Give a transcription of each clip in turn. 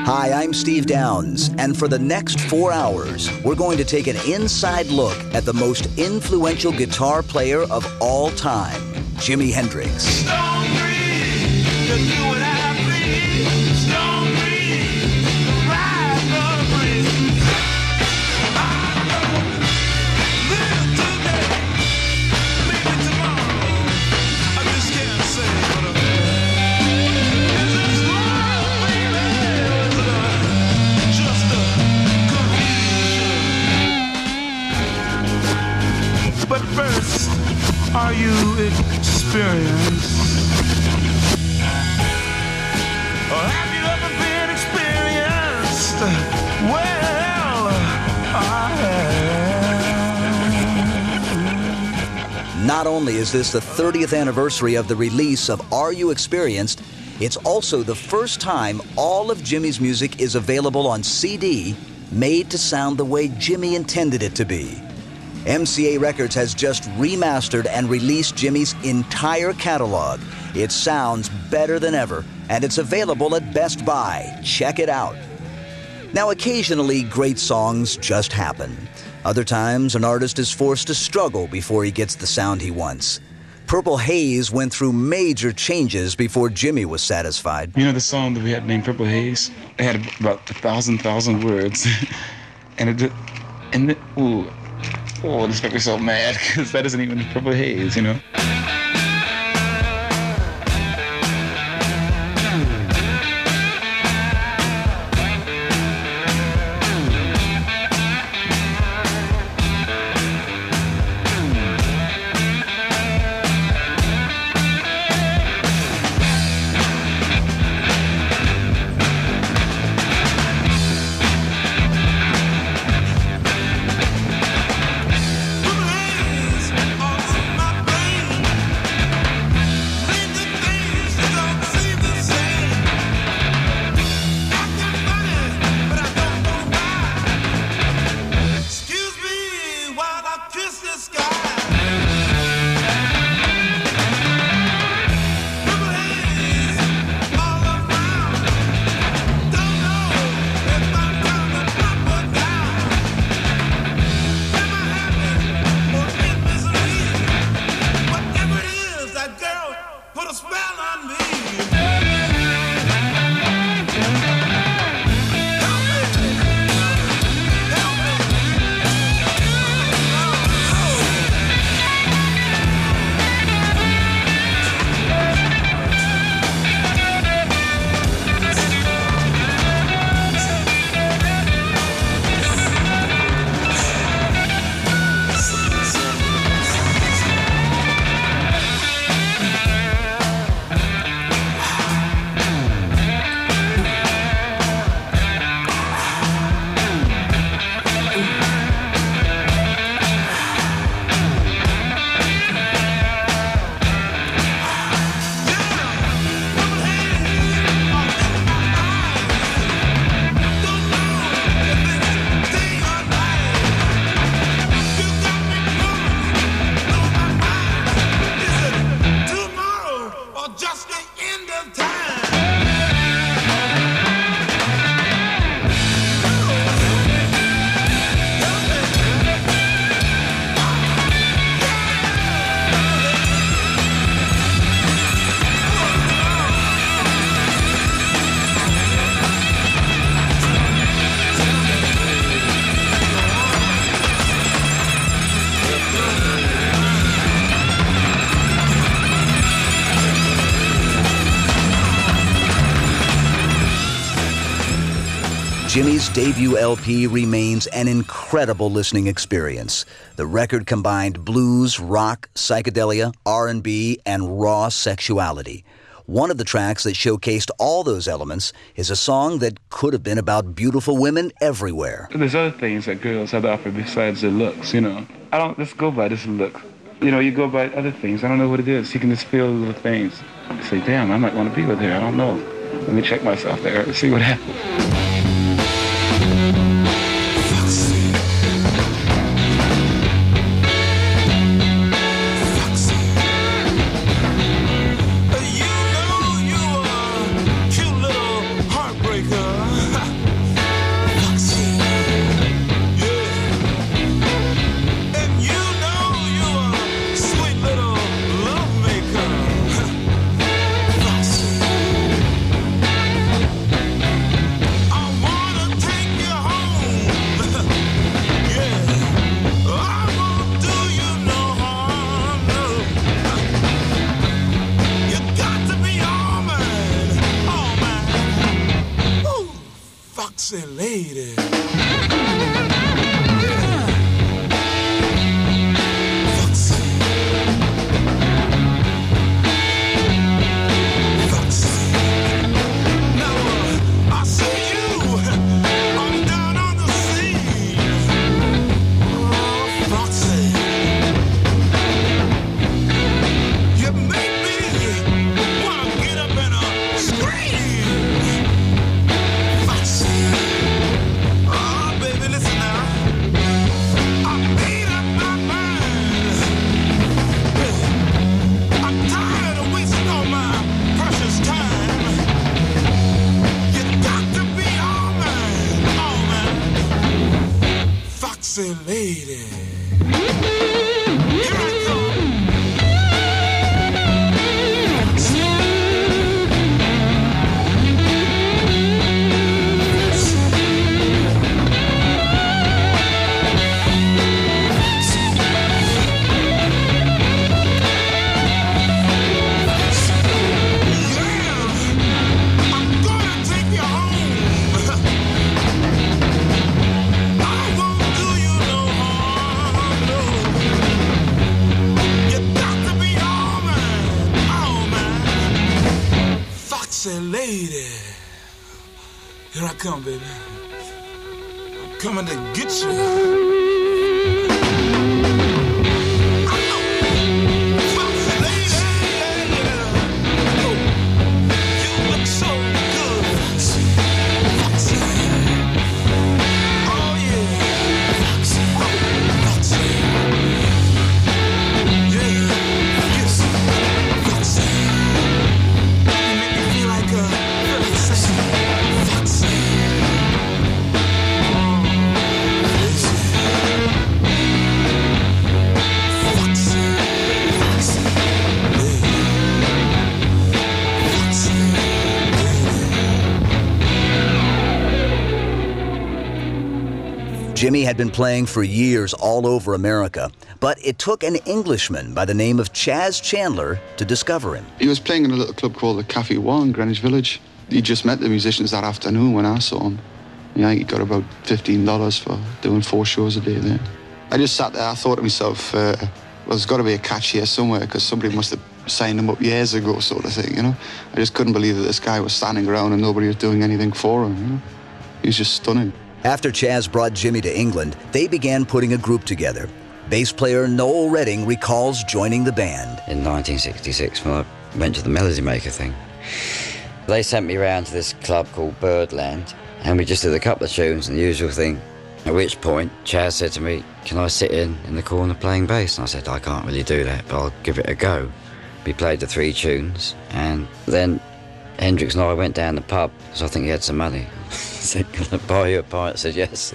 Hi, I'm Steve Downs, and for the next 4 hours, we're going to take an inside look at the most influential guitar player of all time, Jimi Hendrix. Don't breathe, you do what I breathe. Don't breathe, ride the breeze. I don't live today, maybe tomorrow. I just can't say what I is this love, baby? Is it just a confusion? But first, are you experienced? Or have you ever been experienced? Well, I have. Not only is this the 30th anniversary of the release of Are You Experienced, it's also the first time all of Jimi's music is available on CD, made to sound the way Jimi intended it to be. MCA Records has just remastered and released Jimi's entire catalog. It sounds better than ever, and it's available at Best Buy. Check it out. Now, occasionally, great songs just happen. Other times, an artist is forced to struggle before he gets the sound he wants. Purple Haze went through major changes before Jimi was satisfied. You know the song that we had named Purple Haze? It had about 1,000 words. Oh, this makes me so mad, because that isn't even Purple Haze, you know? Jimi's debut LP remains an incredible listening experience. The record combined blues, rock, psychedelia, R&B, and raw sexuality. One of the tracks that showcased all those elements is a song that could have been about beautiful women everywhere. There's other things that girls have to offer besides their looks, you know. I don't just go by this look. You know, you go by other things. I don't know what it is. You can just feel little things. You say, damn, I might want to be with her. I don't know. Let me check myself there and see what happens. You know you a cute little heartbreaker. Foxy lady. Foxy lady. Here I come. Lady, here I come, baby. I'm coming to get you. Jimmy had been playing for years all over America, but it took an Englishman by the name of Chas Chandler to discover him. He was playing in a little club called the Cafe One in Greenwich Village. He just met the musicians that afternoon when I saw him. Yeah, he got about $15 for doing 4 shows a day there. I just sat there, I thought to myself, well, there's got to be a catch here somewhere because somebody must have signed him up years ago, sort of thing, you know? I just couldn't believe that this guy was standing around and nobody was doing anything for him, you know? He was just stunning. After Chas brought Jimmy to England, they began putting a group together. Bass player Noel Redding recalls joining the band. In 1966, when I went to the Melody Maker thing, they sent me round to this club called Birdland, and we just did a couple of tunes and the usual thing. At which point, Chas said to me, can I sit in the corner playing bass? And I said, I can't really do that, but I'll give it a go. We played the 3 tunes, and then Hendrix and I went down the pub, because I think he had some money. He said, can I buy you a pint? I said, yes.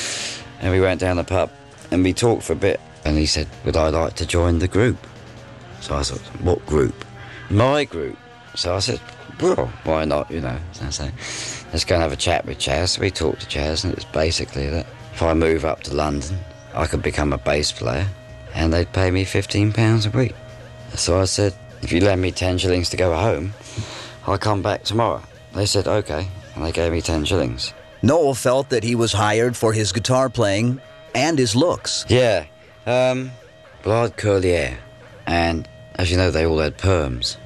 And we went down the pub, and we talked for a bit, and he said, would I like to join the group? So I thought, what group? My group. So I said, well, why not, you know? So I said, let's go and have a chat with Chas. So we talked to Chas, and it's basically that if I move up to London, I could become a bass player, and they'd pay me £15 a week. So I said, if you lend me 10 shillings to go home, I'll come back tomorrow. They said, OK, and they gave me 10 shillings. Noel felt that he was hired for his guitar playing and his looks. Yeah, well, I had curly hair, and as you know, they all had perms.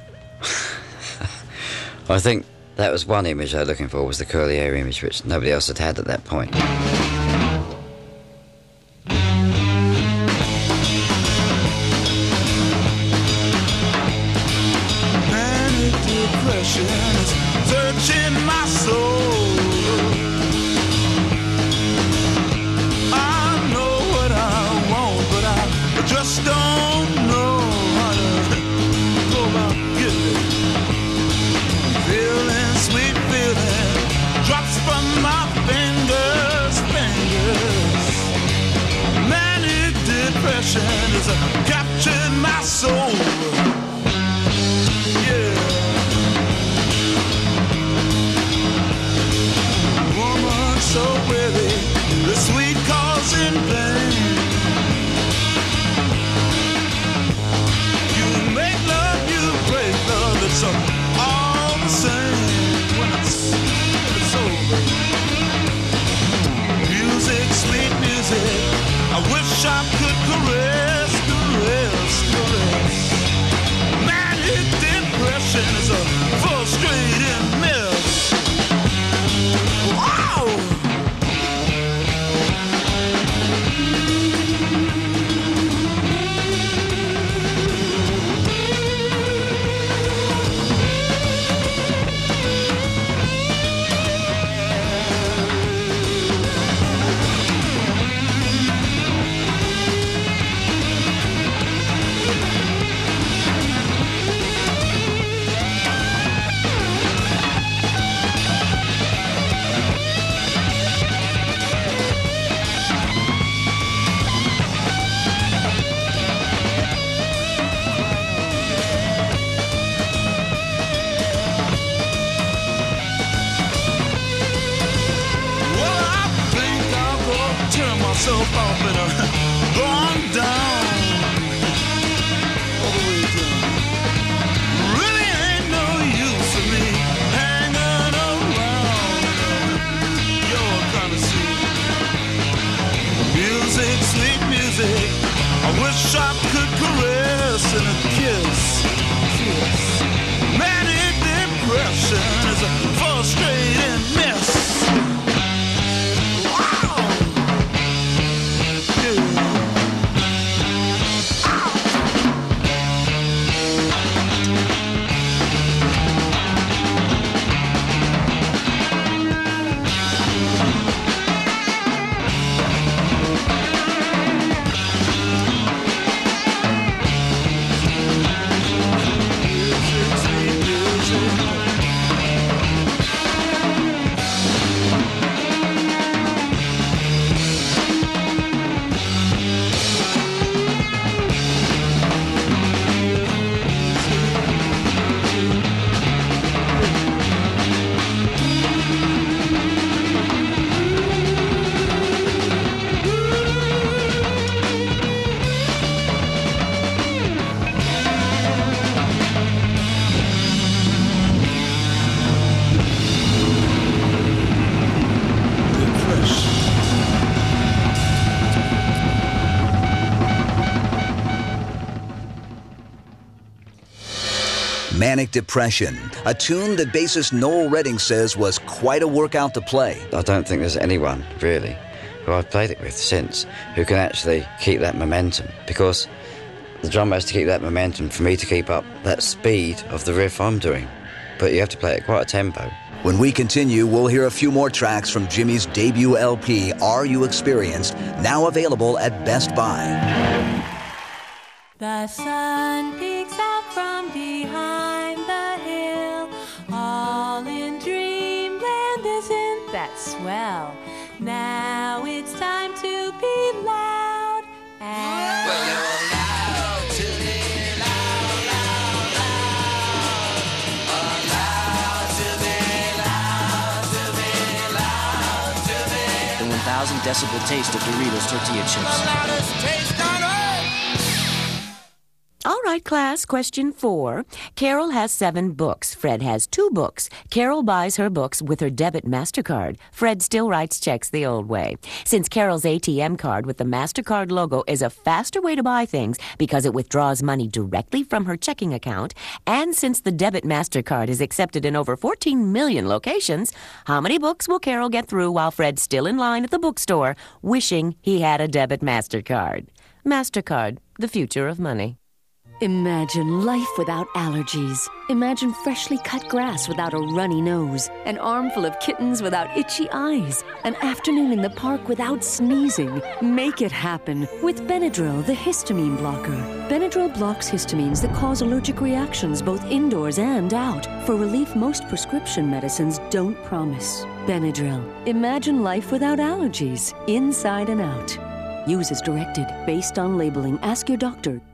I think that was one image they were looking for, was the curly hair image, which nobody else had at that point. Searching my soul. I know what I want, but I just don't know how to go about getting it. Feeling, sweet feeling, drops from my fingers. Manic depression has captured my soul. So really, the sweet cause in vain. You make love, you break love, it's all the same when it's over. so bumping, going down, all the way down. Really ain't no use for me hanging around your kind of scene. Music, sweet music, I wish I could caress and a kiss. Manic depression is a frustrating mess. Manic Depression, a tune that bassist Noel Redding says was quite a workout to play. I don't think there's anyone, really, who I've played it with since who can actually keep that momentum, because the drummer has to keep that momentum for me to keep up that speed of the riff I'm doing. But you have to play it at quite a tempo. When we continue, we'll hear a few more tracks from Jimmy's debut LP, Are You Experienced?, now available at Best Buy. The sun peeks out from behind the hill, all in dreamland, isn't that swell? Now it's time to be loud and... Well, you're loud to me, loud, loud, loud. Loud to me, loud to me, loud to me. The 1,000 decibel taste of Doritos tortilla chips. The loudest taste on earth. All right, class, question 4. Carol has 7 books. Fred has 2 books. Carol buys her books with her debit MasterCard. Fred still writes checks the old way. Since Carol's ATM card with the MasterCard logo is a faster way to buy things because it withdraws money directly from her checking account, and since the debit MasterCard is accepted in over 14 million locations, how many books will Carol get through while Fred's still in line at the bookstore wishing he had a debit MasterCard? MasterCard, the future of money. Imagine life without allergies. Imagine freshly cut grass without a runny nose. An armful of kittens without itchy eyes. An afternoon in the park without sneezing. Make it happen with Benadryl, the histamine blocker. Benadryl blocks histamines that cause allergic reactions both indoors and out. For relief most prescription medicines don't promise. Benadryl. Imagine life without allergies, inside and out. Use as directed, based on labeling. Ask your doctor.